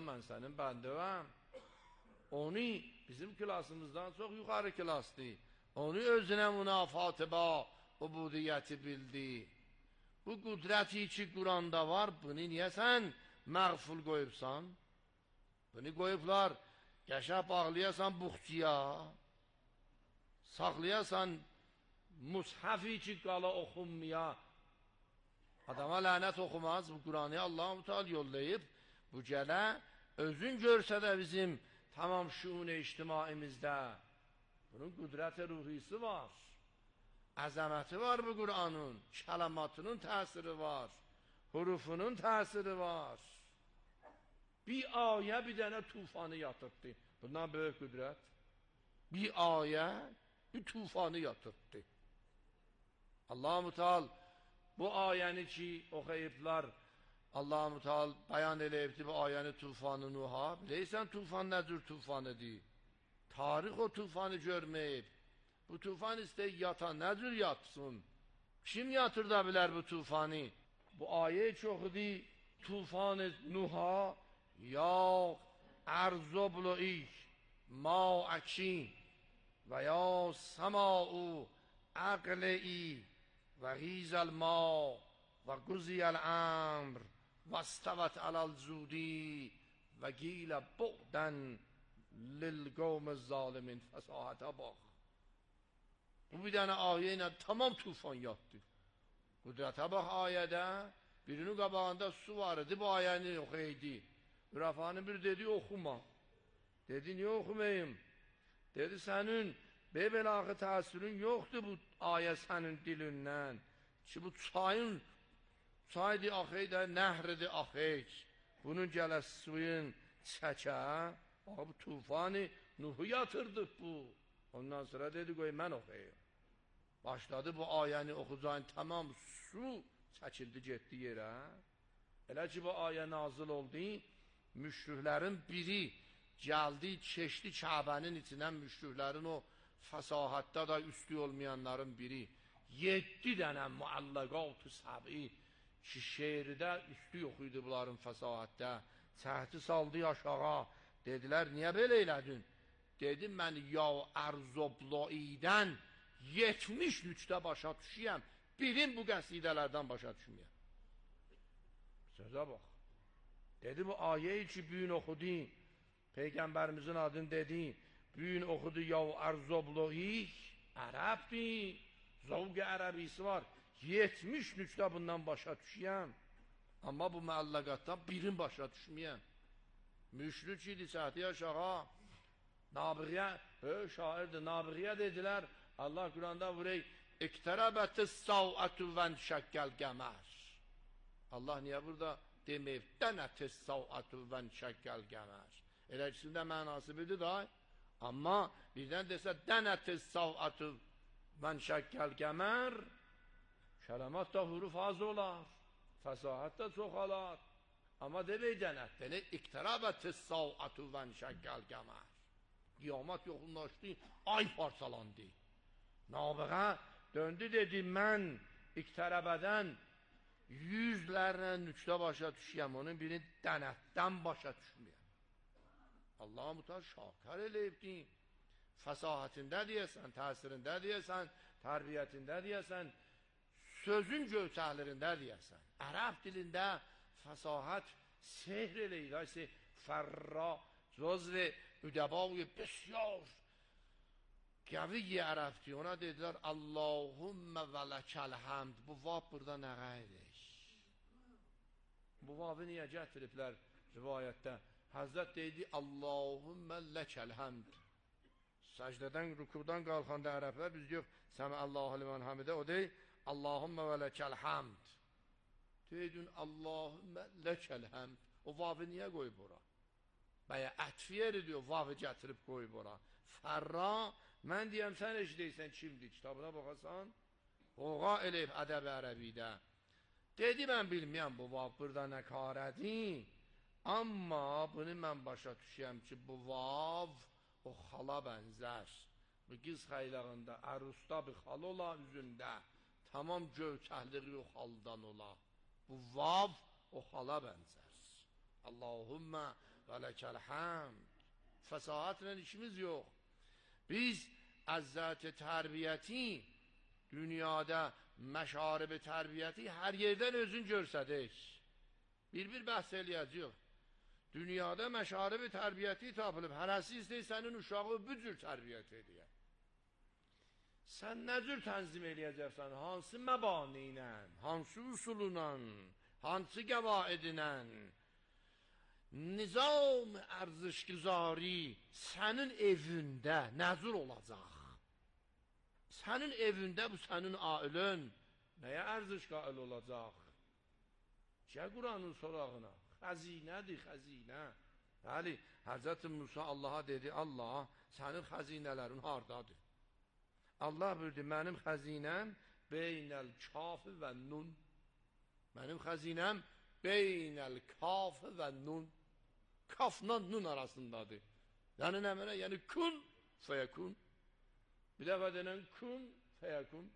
mən sənin bəndəvəm. Onu bizim klasımızdan çox yuxarı klasdır. Onu özünə münafatı ba, ubudiyyəti bildi. Bu qudrəti ki Quranda var, bunu niyə sən məğful qoyubsan? Bunu qoyublar, qəşəb bağlayasan buxçiya, saxlayasan mushafi ki qala oxunmaya. Adama lənət oxumaz, bu Quranı Allah-u Teala yollayıb, bu gələ özün görsə də bizim tamam şuun-i ictimaimizdə bunun qudrət-i ruhisi var, əzəməti var bu Quranın, kəlamatının təsiri var, hurufunun təsiri var. Bir ayə bir dənə tufanı yatırdı. Bundan böyük qudrət. Bir ayə bir tufanı yatırdı. Allah-u Teala bu ayəni ki oxuyublar, Allah-u Teala bayan eləyibdi bu ayəni tufanı Nuh'a. Biləysən tufan nə cür tufanıdır? Tarix o tufanı görməyib. Bu tufan istəyir yatan, nə cür yatsın? Kim yatır da bilər bu tufanı? Bu ayə ki oxudu tufanı Nuh'a, ya ərzoblu'ik ma'akin və ya sama'u əqli'i və ghizəl ma' və quziyəl əmr və istəvət aləl zudi və qilə bu'dən lil-qavmi zalimin. Fəsahətə bax. Bu bir dənə ayə ilə tamam tufan yatdı. Qudrətə bax ayədə. Birinin qabağında su var idi, bu ayəni oxuydu. Mürafanın bir dedi oxuma. Dedi niyə oxumayım? Dedi sənin belə-axı təsirin yoxdur bu ayə sənin dilindən. Ki bu çaydı axıydı, nəhridi axıydı. Bunun gələ suyun çəkə. Bu tufanı Nuh'u yatırdı bu. Ondan sonra dedi qoy mən oxuyayım. Başladı bu ayəni oxucayın tamam su çəkildi getdi yerə. Elə ki bu ayə nazil oldu, müşriklərin biri gəldi, keçdi Kəbənin içindən müşriklərin o fəsahətdə da üstü olmayanların biri 7 dənə muallaqat-ı səbi ki şeirdə üstü yox idi bunların fəsahətdə. Çəhti saldı aşağı. Dedilər niyə belə elədin? Dedim mən ya ərzobloidən 70 nüqtə başa düşüyəm. Birin bu qəsidələrdən başa düşməyəm. Sözə bax. Dedi bu ayeyi ki büyün oxudu, Peygamberimizin adını dedi, büyün oxudu ya ərzobloik, ərəbdir, zavq ərəbisi var. 70 nüqtə bundan başa düşüyəm. Amma bu məallaqatdan birin başa düşməyəm. Müşrik idi, səhti aşağı. Nabiğə, şairdir, Nabiğə dedilər, Allah Quranda vurey, İqtərəbətis sav'ətü vən şəkkəl qəmər. Allah niyə burada deməyib, dənətis sav'ətü vən şəkkəl qəmər. Elə ikisində mənası bidir da, amma birdən desə, dənətis sav'ətü vən şəkkəl qəmər, kələmat da huruf az olar, fəsahət da çox olar. Amma demək dənət, demək, İqtərəbətis sav'ətü vən şəkkəl qəmər. Qiyamət yoxunlaşdı, ay parçalandı. Nabiğə döndü dedi, mən İqtərəbədən 100'lərlə nüqtə başa düşüyəm, onun birini dənətdən başa düşməyəm. Allah-u Teala şakir eləyibdi. Fəsahətində deyəsən, təsirində deyəsən, tərbiyyətində deyəsən, sözün gövsəhlərində deyəsən. Ərəb dilində fəsahət sehr eləyir. Fərra cüzv-i üdəbavı bəsyar qəviyyə ərəbdir. Ona dedilər Allahümmə və ləkəl həmd. Bu vab burada nə qaydır? Bu vabı niyə gətiriblər rivayətdə? Həzrət deydi Allahümmə ləkəl həmd. Səcdədən, rükudan qalxanda ərəblər biz yox, səmə Allahu liman hamidə, o deyil Allahümmə və ləkəl həmd. Deydin Allahümmə ləkəl həmd. O vabı niyə qoyub ora? Bəyə ətfiyər ediyor, vavı gətirib qoyub ora. Fərra, mən deyəm, sən eşidəysən kimdir? Kitabına baxasan, oğa eləyib ədəb ərəbidə. Dedi, mən bilməyəm bu vav burada nə karədir, amma bunu mən başa düşəyəm ki, bu vav o xala bənzər. Bu qız xəylağında, ərusda bir xal ola üzündə, tamam gövkəhliği o xaldan ola. Bu vav o xala bənzər. Allahümmə və ləkəl həmd. Fəsahatlə işimiz yox. Biz əzzət-i tərbiyyəti, dünyada məşarib-i tərbiyyəti hər yerdən özün görsədik. Bir bəhs eləyəcək. Dünyada məşarib-i tərbiyyəti tapılıb, hərəsi istəyir sənin uşağı bu cür tərbiyyət edir. Sən nə cür tənzim eləyəcəksən? Hansı məbani ilə, hansı usulunla, hansı qəvaidinlə, nizam ərzişgüzari sənin evində nəzir olacaq? Sənin evində bu sənin ailən nəyə ərzişqail olacaq? Gəl Quranın sorağına. Xəzinədir, xəzinə. Bəli, Həzrət Musa Allaha dedi, Allah, sənin xəzinələrin hardadır? Allah buyurdu, mənim xəzinəm beynəl kafı və nun. Mənim xəzinəm beynəl kafı və nun. Kafla nun arasındadır. Yəni nə mənə? Yəni kun fəyəkun. Bir dəfə denən kun fəyəkun.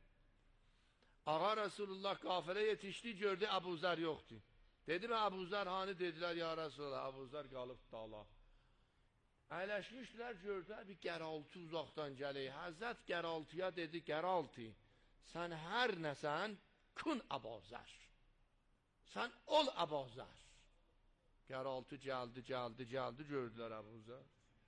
Ağa Resulullah qafilə yetişdi, gördü Əbu Zər yoxdur. Dedi mi Əbu Zər hani? Dedilər ya Resulullah, Əbu Zər qalıb dala. Əyləşmişdilər, gördülər bir qəraltı uzaqdan gəlir. Həzrət qəraltıya dedi, qəraltı, sən hər nəsən kun Əbu Zər. Sən ol Əbu Zər. Qəraltı gəldi, gördülər Əbu Zər.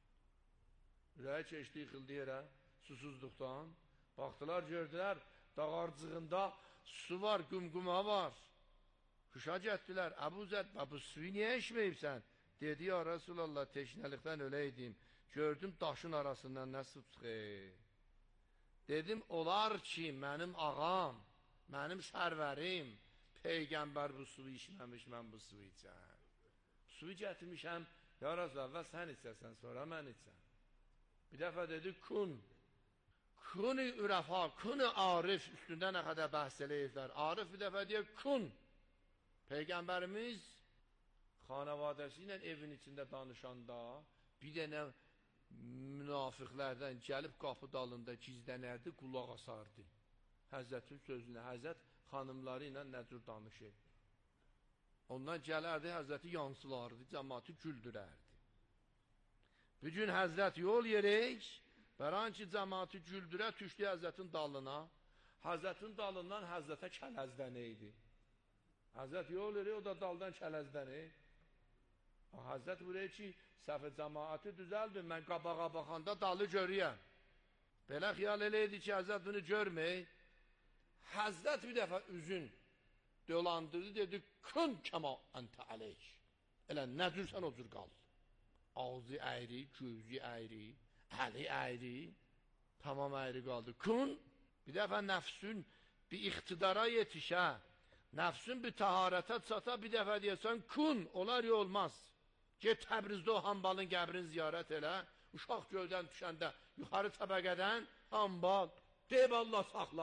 Ürəyə keçdi, yıxıldı yerə, susuzluqdan. Baxdılar, gördülər, dağarcığında su var, qumquma var. Huşa getdilər, Əbu Zər, bu suyu niyə içməyibsən? Dedi, ya Resulallah, teşnəlikdən öləydim. Gördüm, daşın arasından nə su çıxır. Dedim, olar ki, mənim ağam, mənim sərvərim, Peyğəmbər bu suyu içməmiş, mən bu suyu içəm. Suyu gətirmişəm, ya Resulallah, sən içəsən, sonra mən içəm. Bir dəfə dedi, kun. Kun-i ürəfa, kun-i arif, üstündə nə qədər bəhs eləyirlər. Arif bir dəfə deyir, kun. Peyğəmbərimiz xanavadəsi ilə evin içində danışanda bir dənə münafiqlərdən gəlib qapı dalında gizlənərdi, qulaq asardı. Həzrətin sözünə, Həzrət xanımları ilə nə cür danışır. Ondan gələrdi, Həzrəti yansılardı, cəmatı güldürərdi. Bugün Həzrət yol yerək, bəran ki, cəmatı güldürə, düşdü Həzrətin dalına. Həzrətin dalından Həzrətə kələzdənəydi. Həzrət yol yerək, o da daldan kələzdənəydi. Həzrət buraya ki, səhv cəmaatı düzəldir, mən qabağa baxanda dalı görüyəm. Belə xiyal eləydi ki, Həzrət bunu görməyib. Həzrət bir dəfə üzün dolandırdı, dedi, kun kəma əntə əleyk. Elə nə cürsən o cür qal. Ağzı əyri, gözü əyri, əli əyri, tamam əyri qaldı. Kun, bir dəfə nəfsün bir iqtidara yetişə, nəfsün bir təharətə çata, bir dəfə deyəsən, kun, olar ya olmaz. Get Təbrizdə o hambalın qəbrini ziyarət elə, uşaq göldən düşəndə, yuxarı təbəqədən hambal, deyib Allah saxla.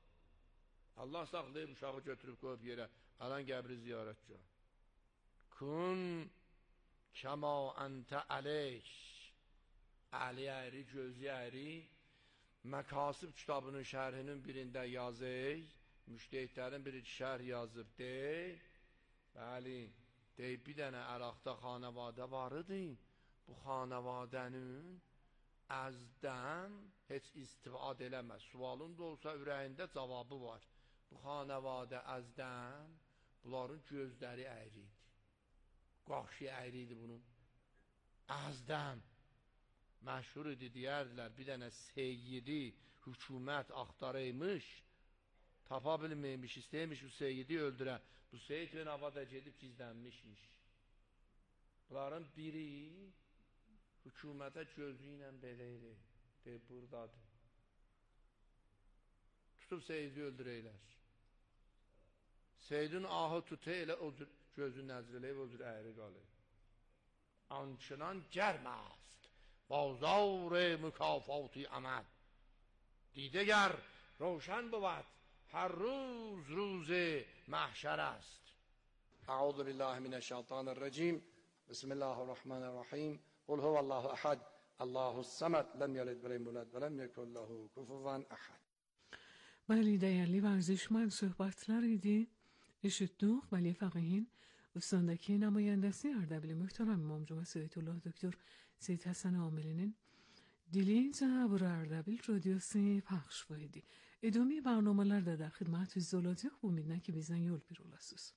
Allah saxlayıb uşağı götürüb qoyub yerə, alan qəbri ziyarət gör. Kun kəma əntə əleyk. Əli əyri, gözü əyri, Məkasib kitabının şərhinin birində yazır, müştəhidlərin biri şərh yazıb, deyil, bəli, deyib bir dənə Əraqda xanəvadə var idi, bu xanəvadənin əzdən heç istifad eləməz. Sualın da olsa ürəyində cavabı var. Bu xanəvadə əzdən, bunların gözləri əyri idi. Qaşı əyri idi bunun. Əzdən. Məşhur idi, deyərdilər, bir dənə seyyidi hükümət axtarıymış, tapa bilməymiş, istəymiş bu seyyidi öldürə. Bu seyyid və navada gedib gizlənmişmiş. Bunların biri hükümətə gözü ilə belə idi, deyib, buradadır. Tutub seyyidi öldürəylər. Seyyidin ahı tutu elə o cür gözü nəzr eləyib, o cür əyri qalır. Ançınan gərməz. بازار مکافاتی عمل دیدگر روشن بود هر روز روز محشر است. اعوذ بالله من الشیطان الرجیم بسم الله الرحمن الرحیم قل هو الله احد الله الصمد لم یلد ولم یولد ولم یکن له کفوا احد. Bəli, dəyərli vərzişmən söhbətlər idi. Eşitdik, bəli, fəqihin استاندکی نمایندسی اردبیل محترم امام جمعه سید الله دکتر سید حسن عاملinin Dileyince bu Erdebil Radyosu paylaş verdi. Edomi barnameler de xidmətiniz olacaq. Bu ümidlə ki bizdən yol bir olasınız.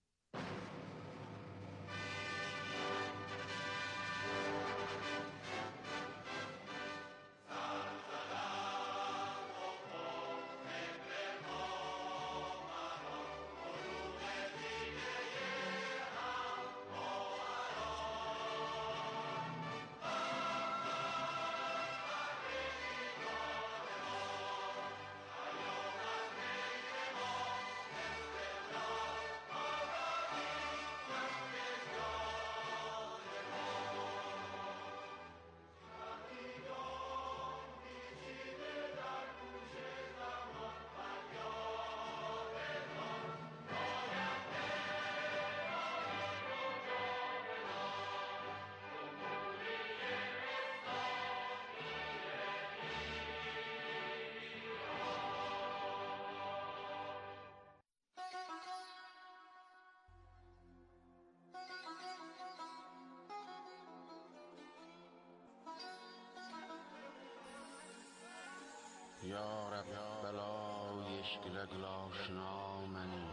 یا رب بلای اشکال آشنا منی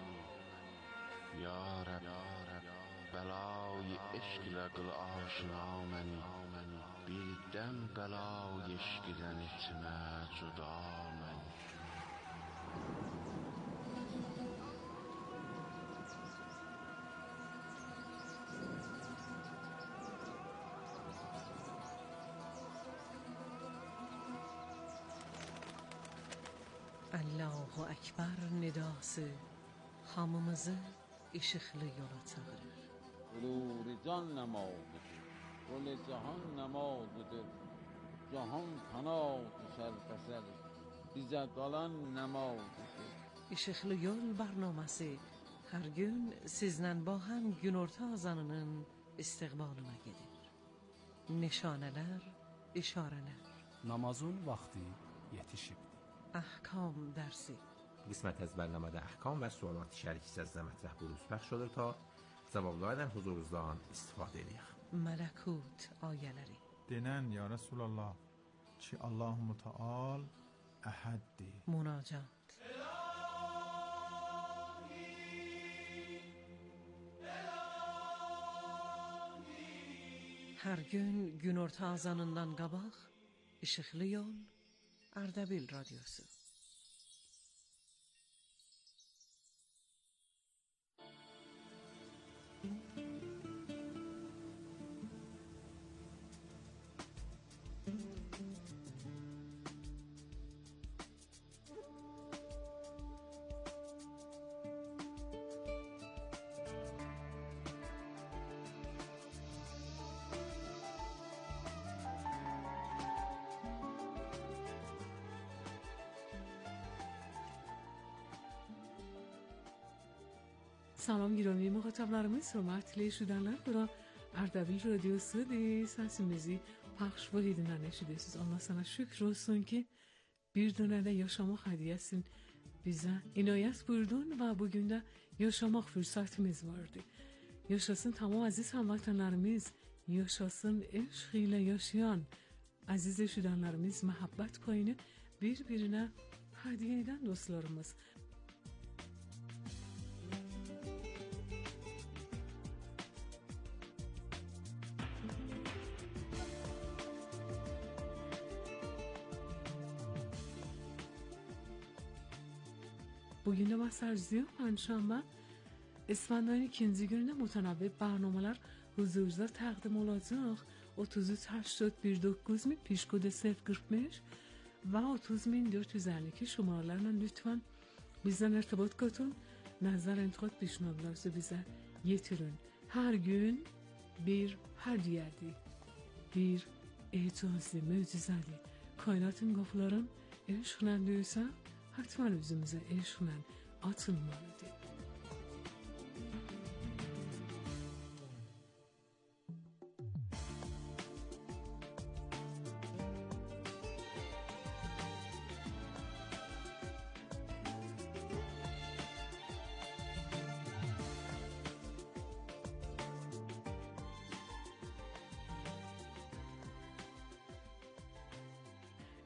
یا رب بلای اشکال آشنا منی بیردم بلای اشکدن etmə cüda منی Allahu Ekber nidası hamımızı ışıklı yola çağırır. Nuri can namadıdır, Gül cihan namadıdır, Cihan kanat sərfəsər, bizə qalan namadıdır. Işıklı Yol barnaməsi hər gün sizlə با هم günorta azanının istiqbalına gedir. Nişanələr, işarələr. Namazın vaxtı yetişibdir. احکام درسی قسمت از برنامه احکام و سوالات شریکی از مطرح بروز پخش شده تا cavablardan huzurunuzdan istifadə edək. ملکوت آیەləri denən ya Resulallah ki Allahu Müteal əhəddir. مناجات hər gün günorta azanından qabaq işıqlı yol Erdebil Radyosu. Salam giromi muxatablarımız, hörmətli eşidənlər, bura Erdebil Radyosu səsimizi pəxş edindən eşidirsiniz. Allah sana şükür olsun ki bir dönədə yaşamaq hədiyyəsin bizə inayət buyurdun və bugün də yaşamaq fürsətimiz vardı. Yaşasın tamam aziz həmvətənlərimiz, yaşasın eşq ilə yaşayan aziz eşidənlərimiz, məhəbbət payını bir-birinə hədiyyə edən dostlarımız. Bugün de Masarcı'ya Panşanbə İsfandayın ikinci günündə mütənavvə barnamalar huzurunuzda təqdim olacaq. 33-80-19 piş kodu 045 və 30452 şumaralarla lütfen bizden irtibat katın. Nəzər entiqad pişnadlarınızı bizə yetirin. Hər gün bir hədiyyədir. Bir ecazlı, möcüzəli. Kainatın qapıların eşqlə döysə, hatman özümüzə eşqlə açılmalıdır.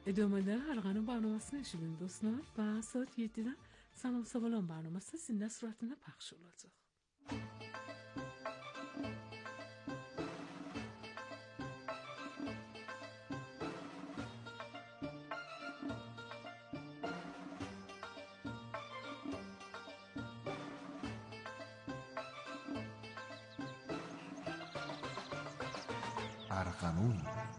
ادامه حلقanın barnamasını eşidin dostlar ve saat 7'de Salam Savalan barnaması sizin suratına pəxş olacaq. ارغنون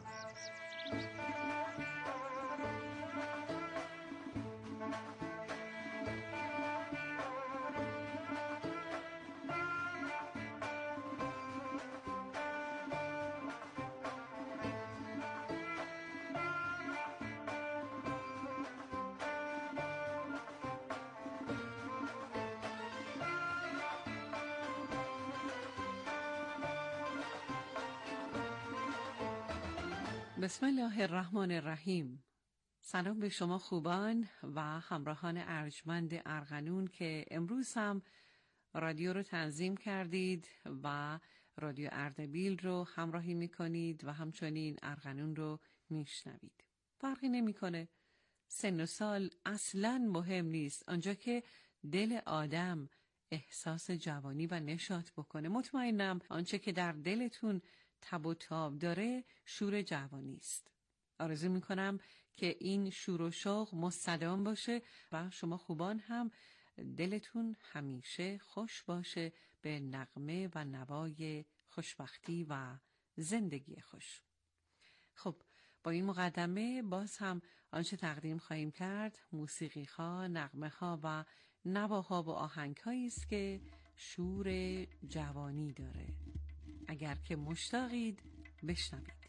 بسم الله الرحمن الرحیم. سلام به شما خوبان و همراهان ارجمند ارغنون که امروز هم رادیو رو تنظیم کردید و رادیو اردبیل رو همراهی میکنید و همچنین ارغنون رو میشنوید. فرقی نمیکنه. سن و سال اصلاً مهم نیست. آنجا که دل آدم احساس جوانی و نشاط بکنه، مطمئنم آنچه که در دلتون تب و تاب داره شور جوانی است. آرزو میکنم که این شور و شوق مستدام باشه و شما خوبان هم دلتون همیشه خوش باشه به نغمه و نوای خوشبختی و زندگی خوش. خب با این مقدمه باز هم آنچه تقدیم خواهیم کرد موسیقی ها، نغمه ها و نواها و آهنگ هایی است که شور جوانی داره. اگر که مشتاقید بشنوید.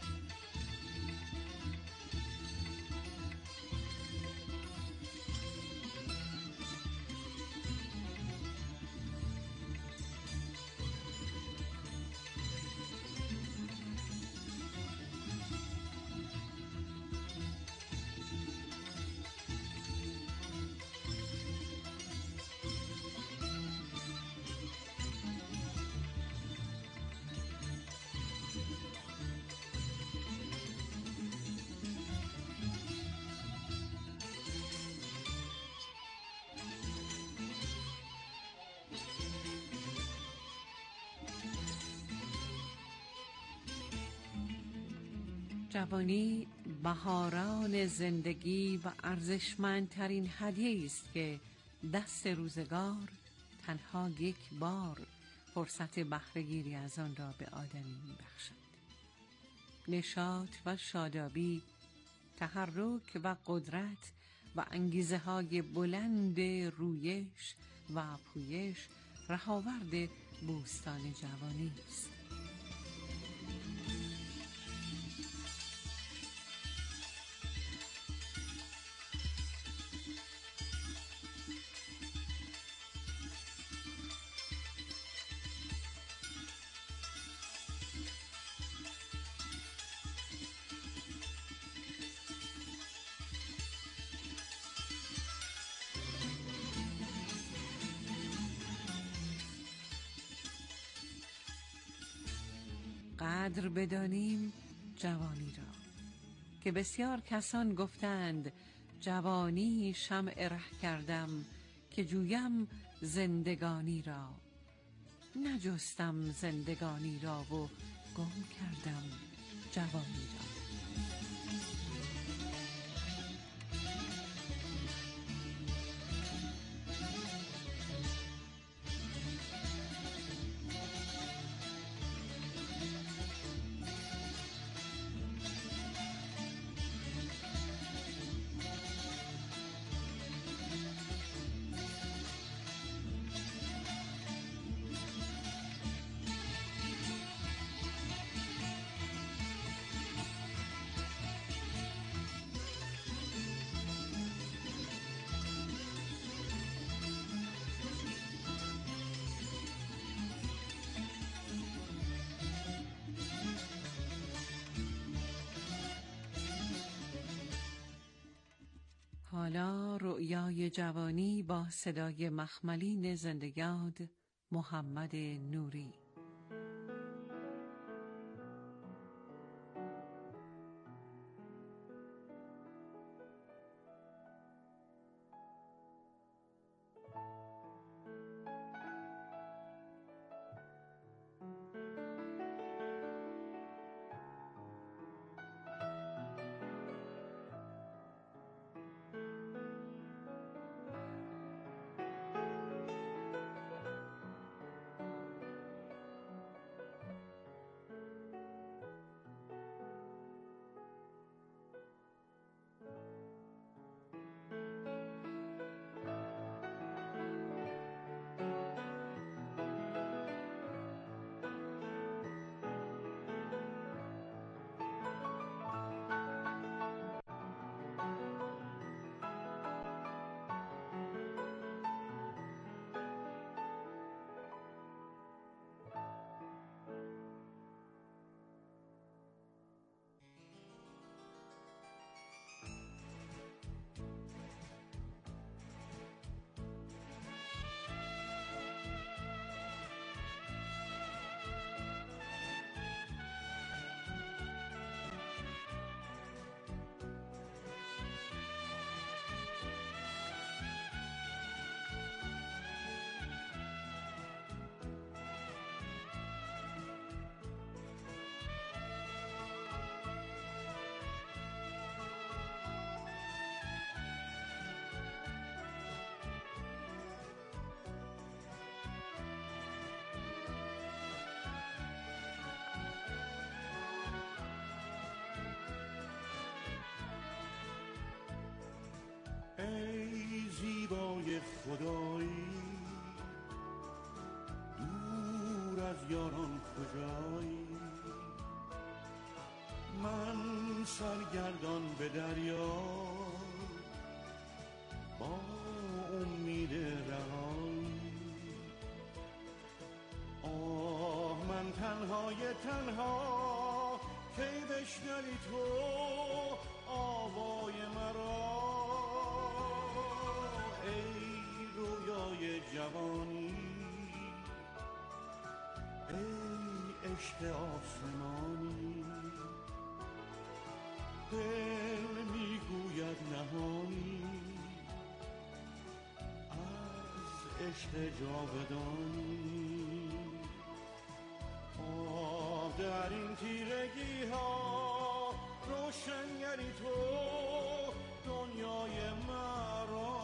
جوانی بهاران زندگی و ارزشمندترین هدیه است که دست روزگار تنها یک بار فرصت بهره‌گیری از آن را به آدمی می‌بخشد. نشاط و شادابی، تحرک و قدرت و انگیزه‌های بلند رویش و پویش رهاورد بوستان جوانی است. قدر بدانیم جوانی را که بسیار کسان گفتند جوانی شمع ره کردم که جویم زندگانی را، نجستم زندگانی را و گم کردم جوانی را. حالا رؤیای جوانی با صدای مخملین زنده‌یاد محمد نوری. خدایی دور از یاران کجایی من سرگردان به دریا با امید رهایی آه من تنهای تنها کی بشنوی تو آوای مرا ای رویای جوانی ای عشق آسمانی دل میگوید نهانی از عشق جاودانی آه در این تیرگی ها روشنگری تو دنیای مرا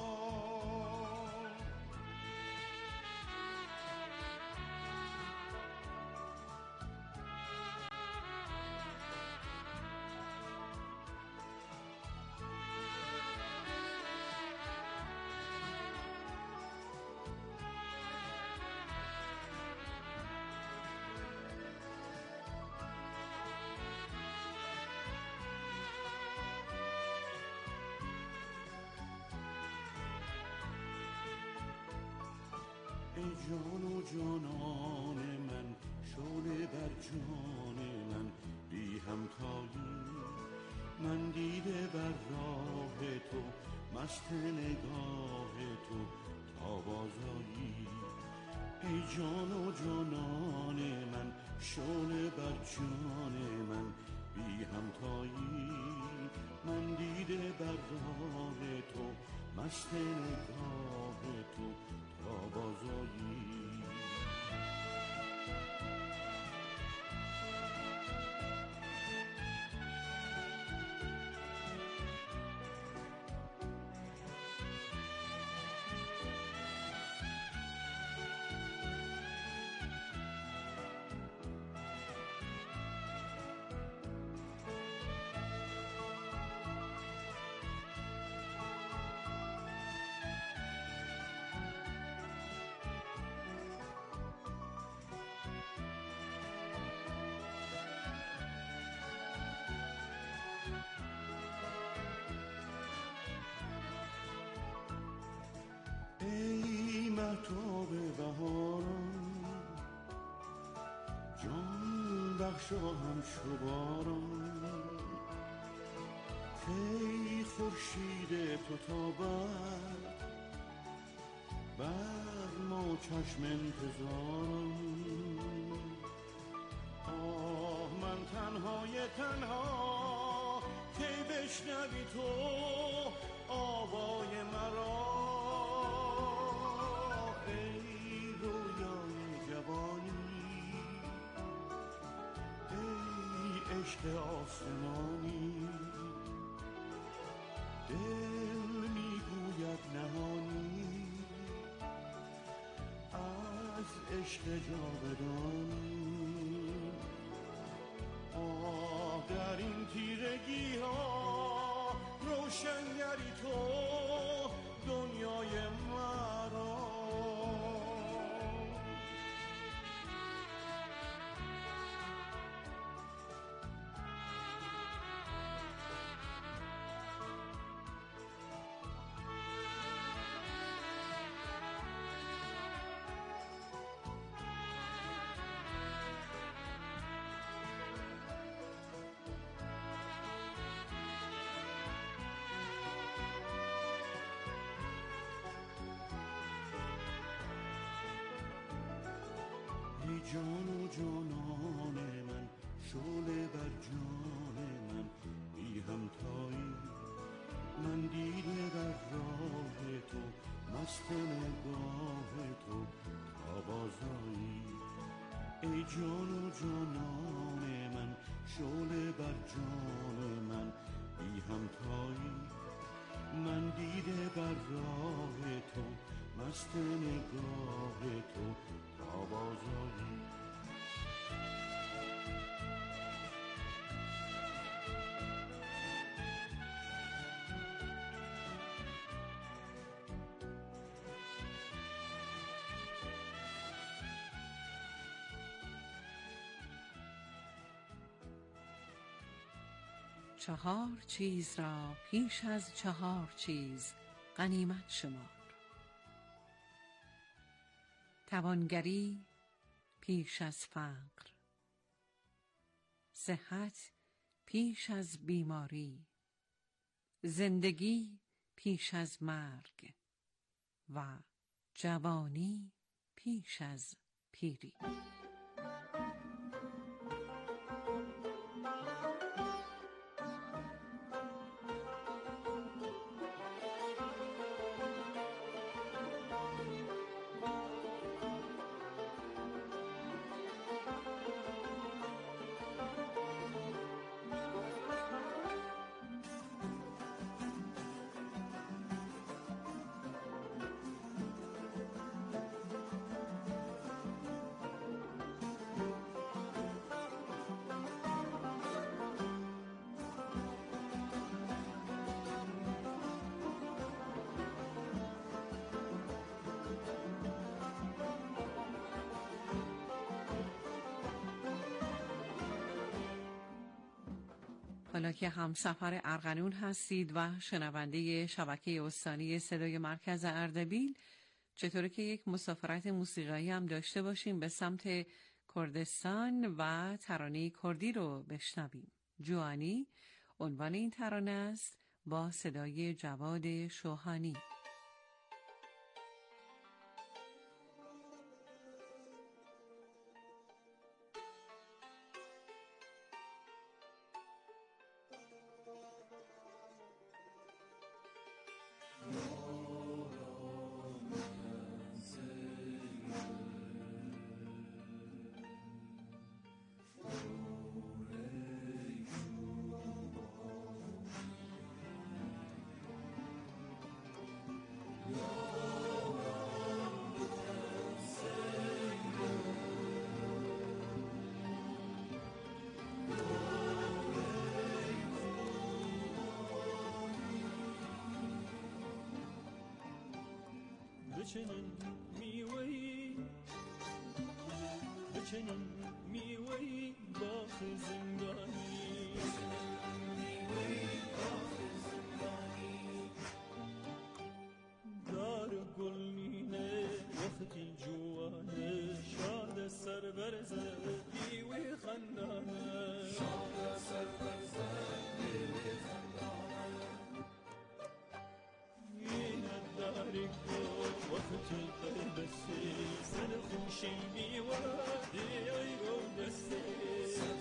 ای جان و جانان من شعله بر جان من بی همتایی من دیده بر راه تو مست نگاه تو تا بازایی ای جان و جانان من شعله بر جان من بی همتایی من دیده بر راه تو مست نگاه تو تا بازایی ای مهتاب بهاران جان بخشا هم شباران کی خورشید تو تابد بر ما چشم انتظاران آه من تنهای تنها کی بشنوی تو آوای مرا عشق آسمانی دل میگوید نهانی از عشق جاودانی آه در این تیرگی ها روشنگری تو دنیای مرا ای جان و جانان من شعله بر جان من بی همتایی من دیده بر راه تو مست نگاه تو تا بازایی ای جان و جانان من شعله بر جان من بی همتایی من دیده بر راه تو مست نگاه تو تا بازایی 4 چیز را پیش از 4 چیز غنیمت شمار. توانگری پیش از فقر، صحت پیش از بیماری، زندگی پیش از مرگ و جوانی پیش از پیری. حالا که همسفر ارغنون هستید و شنونده شبکه استانی صدای مرکز اردبیل، چطوره که یک مسافرت موسیقایی هم داشته باشیم به سمت کردستان و ترانه کردی رو بشنویم. جوانی عنوان این ترانه است با صدای جواد شوهانی. بچنین میوهی، بچنین